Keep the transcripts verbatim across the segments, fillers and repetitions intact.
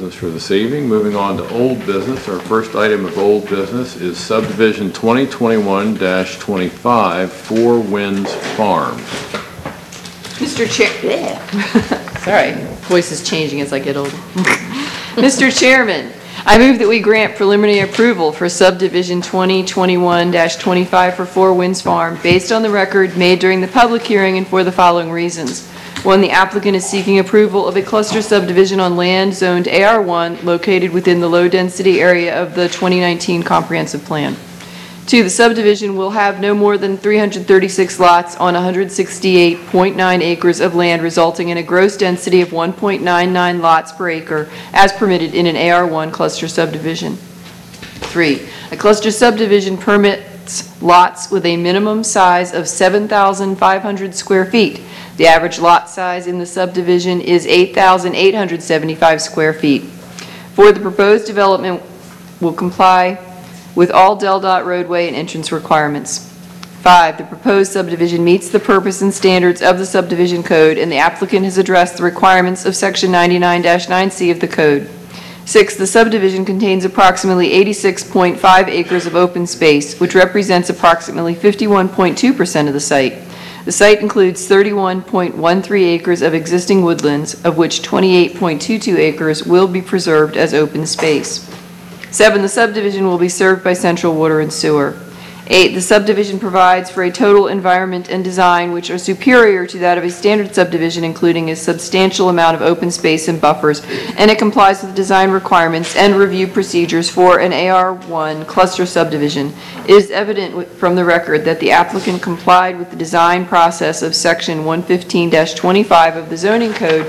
business for this evening. Moving on to old business. Our first item of old business is subdivision twenty twenty-one dash twenty-five, Four Winds Farms. Mister Chair, yeah. Sorry, voice is changing as I get older. Mister Chairman, I move that we grant preliminary approval for subdivision twenty twenty-one dash twenty-five for Four Winds Farm based on the record made during the public hearing and for the following reasons. One, the applicant is seeking approval of a cluster subdivision on land zoned A R one located within the low-density area of the twenty nineteen comprehensive plan. Two, the subdivision will have no more than three hundred thirty-six lots on one hundred sixty-eight point nine acres of land, resulting in a gross density of one point nine nine lots per acre as permitted in an A R one cluster subdivision. Three, a cluster subdivision permits lots with a minimum size of seven thousand five hundred square feet. The average lot size in the subdivision is eight thousand eight hundred seventy-five square feet. Four, the proposed development will comply with all Del Dot roadway and entrance requirements. Five, the proposed subdivision meets the purpose and standards of the subdivision code, and the applicant has addressed the requirements of section ninety-nine dash nine C of the code. Six, the subdivision contains approximately eighty-six point five acres of open space, which represents approximately fifty-one point two percent of the site. The site includes thirty-one point one three acres of existing woodlands, of which twenty-eight point two two acres will be preserved as open space. Seven, the subdivision will be served by central water and sewer. Eight, the subdivision provides for a total environment and design which are superior to that of a standard subdivision, including a substantial amount of open space and buffers, and it complies with design requirements and review procedures for an A R one cluster subdivision. It is evident from the record that the applicant complied with the design process of section one fifteen dash twenty-five of the zoning code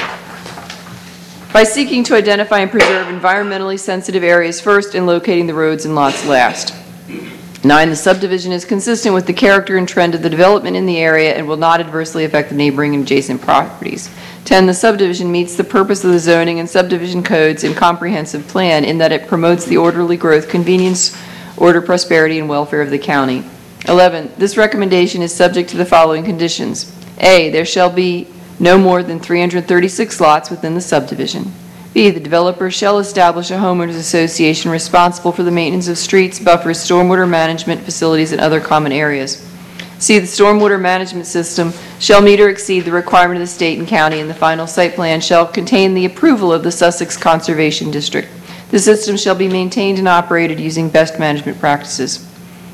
by seeking to identify and preserve environmentally sensitive areas first and locating the roads and lots last. Nine, the subdivision is consistent with the character and trend of the development in the area and will not adversely affect the neighboring and adjacent properties. Ten, the subdivision meets the purpose of the zoning and subdivision codes and comprehensive plan in that it promotes the orderly growth, convenience, order, prosperity, and welfare of the county. Eleven, this recommendation is subject to the following conditions. A, there shall be no more than three hundred thirty-six lots within the subdivision. B, the developer shall establish a homeowners association responsible for the maintenance of streets, buffers, stormwater management facilities, and other common areas. C, the stormwater management system shall meet or exceed the requirement of the state and county, and the final site plan shall contain the approval of the Sussex Conservation District. The system shall be maintained and operated using best management practices.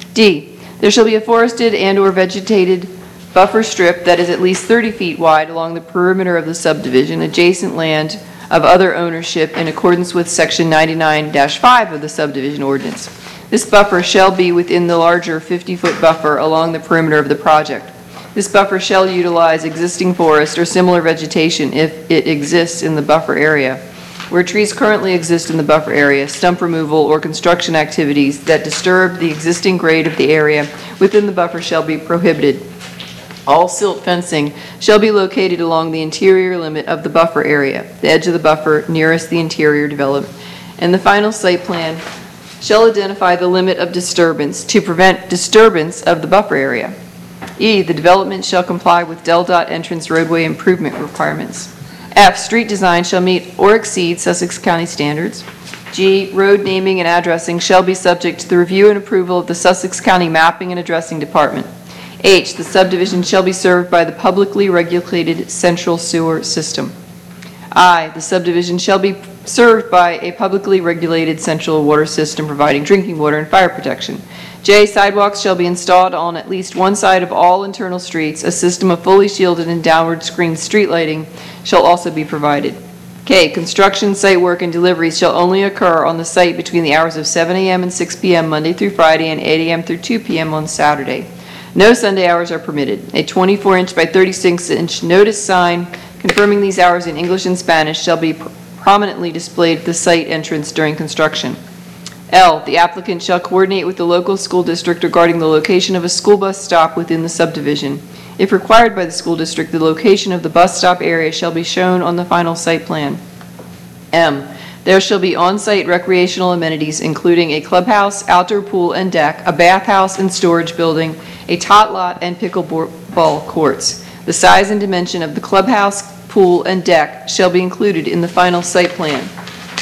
D, there shall be a forested and or vegetated buffer strip that is at least thirty feet wide along the perimeter of the subdivision, adjacent land of other ownership in accordance with section ninety-nine dash five of the subdivision ordinance. This buffer shall be within the larger fifty-foot buffer along the perimeter of the project. This buffer shall utilize existing forest or similar vegetation if it exists in the buffer area. Where trees currently exist in the buffer area, stump removal or construction activities that disturb the existing grade of the area within the buffer shall be prohibited. All silt fencing shall be located along the interior limit of the buffer area, the edge of the buffer nearest the interior development, and the final site plan shall identify the limit of disturbance to prevent disturbance of the buffer area. E, the development shall comply with Del Dot entrance roadway improvement requirements. F, street design shall meet or exceed Sussex County standards. G, road naming and addressing shall be subject to the review and approval of the Sussex County Mapping and Addressing Department. H, the subdivision shall be served by the publicly regulated central sewer system. I, the subdivision shall be served by a publicly regulated central water system providing drinking water and fire protection. J, sidewalks shall be installed on at least one side of all internal streets. A system of fully shielded and downward screened street lighting shall also be provided. K, construction, site work, and deliveries shall only occur on the site between the hours of seven A M and six P M Monday through Friday and eight A M through two P M on Saturday. No Sunday hours are permitted. A twenty-four inch by thirty-six inch notice sign confirming these hours in English and Spanish shall be pr prominently displayed at the site entrance during construction. L, the applicant shall coordinate with the local school district regarding the location of a school bus stop within the subdivision. If required by the school district, the location of the bus stop area shall be shown on the final site plan. M, there shall be on-site recreational amenities including a clubhouse, outdoor pool and deck, a bathhouse and storage building, a tot lot, and pickleball courts. The size and dimension of the clubhouse, pool, and deck shall be included in the final site plan.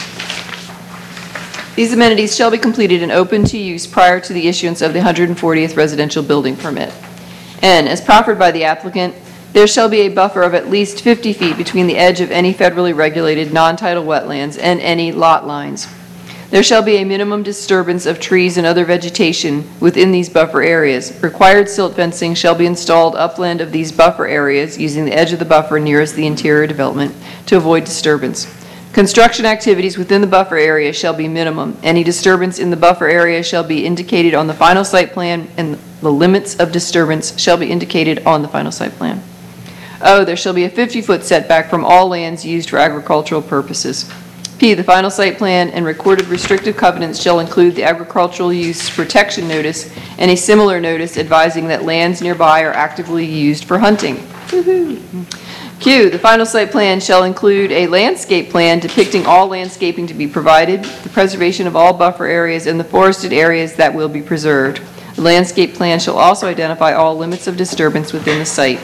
These amenities shall be completed and open to use prior to the issuance of the one hundred fortieth residential building permit. N, as proffered by the applicant, there shall be a buffer of at least fifty feet between the edge of any federally regulated non-tidal wetlands and any lot lines. There shall be a minimum disturbance of trees and other vegetation within these buffer areas. Required silt fencing shall be installed upland of these buffer areas using the edge of the buffer nearest the interior development to avoid disturbance. Construction activities within the buffer area shall be minimum. Any disturbance in the buffer area shall be indicated on the final site plan, and the limits of disturbance shall be indicated on the final site plan. O, there shall be a fifty-foot setback from all lands used for agricultural purposes. P, the final site plan and recorded restrictive covenants shall include the agricultural use protection notice and a similar notice advising that lands nearby are actively used for hunting. Woohoo. Q, the final site plan shall include a landscape plan depicting all landscaping to be provided, the preservation of all buffer areas, and the forested areas that will be preserved. The landscape plan shall also identify all limits of disturbance within the site.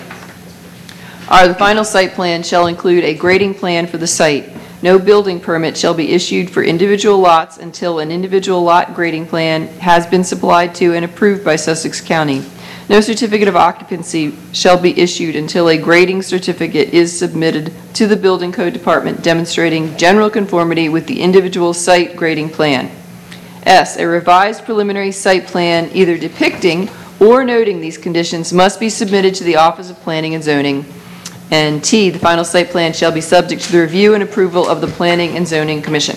R, the final site plan shall include a grading plan for the site. No building permit shall be issued for individual lots until an individual lot grading plan has been supplied to and approved by Sussex County. No certificate of occupancy shall be issued until a grading certificate is submitted to the Building Code Department demonstrating general conformity with the individual site grading plan. S, a revised preliminary site plan either depicting or noting these conditions must be submitted to the Office of Planning and Zoning. And T, the final site plan shall be subject to the review and approval of the Planning and Zoning Commission.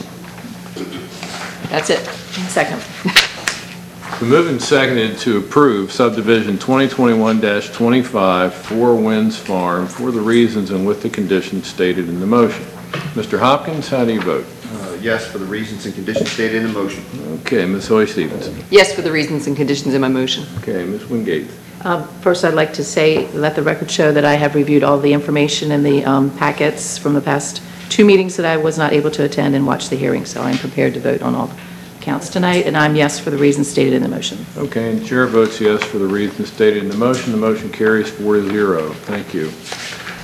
That's it. Second. Been moved and seconded to approve subdivision twenty twenty-one dash twenty-five, Four Winds Farm, for the reasons and with the conditions stated in the motion. Mister Hopkins, how do you vote? Uh, Yes, for the reasons and conditions stated in the motion. Okay, Miz Hoy Stevenson. Yes, for the reasons and conditions in my motion. Okay, Miz Wingate. Um, First, I'd like to say, let the record show that I have reviewed all the information in the um, packets from the past two meetings that I was not able to attend and watch the hearing, so I'm prepared to vote on all the counts tonight, and I'm yes for the reasons stated in the motion. Okay, and the chair votes yes for the reasons stated in the motion. The motion carries four to zero. Thank you.